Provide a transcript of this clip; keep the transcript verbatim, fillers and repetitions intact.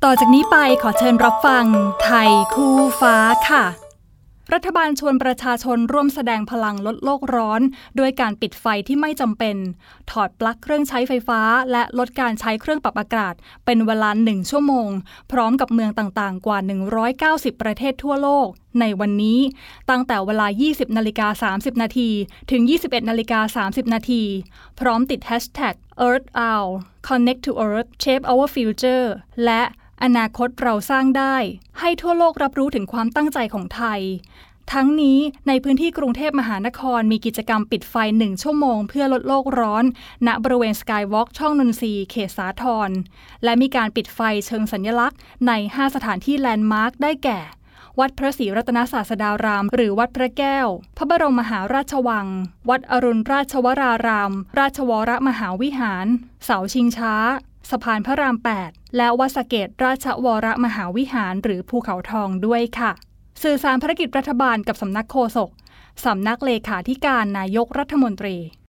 ต่อจากนี้ไปขอเชิญรับฟังไทยคู่ฟ้าค่ะรัฐบาลชวนประชาชนร่วมแสดงพลังลดโลกร้อนด้วยการปิดไฟที่ไม่จำเป็นถอดปลั๊กเครื่องใช้ไฟฟ้าและลดการใช้เครื่องปรับอากาศเป็นเวลาหนึ่งชั่วโมงพร้อมกับเมืองต่างๆกว่าหนึ่งร้อยเก้าสิบประเทศทั่วโลกในวันนี้ตั้งแต่เวลา ยี่สิบนาฬิกาสามสิบนาทีถึง ยี่สิบเอ็ดนาฬิกาสามสิบนาทีพร้อมติด แฮชแท็ก เอิร์ธ อาว Connect to Earth Shape Our Future และอนาคตเราสร้างได้ให้ทั่วโลกรับรู้ถึงความตั้งใจของไทยทั้งนี้ในพื้นที่กรุงเทพมหานครมีกิจกรรมปิดไฟหนึ่งชั่วโมงเพื่อลดโลกร้อนณบริเวณสกายวอล์กช่องนนทรีเขตสาทรและมีการปิดไฟเชิงสัญลักษณ์ในห้าสถานที่แลนด์มาร์คได้แก่วัดพระศรีรัตนศาสดารามหรือวัดพระแก้วพระบรมมหาราชวังวัดอรุณราชวรารามราชวรมหาวิหารเสาชิงช้าสะพานพระรามแปดและวัดสะเกษราชวรมหาวิหารหรือภูเขาทองด้วยค่ะสื่อสารภารกิจรัฐบาลกับสำนักโฆษกสำนักเลขาธิการนายกรัฐมนตรี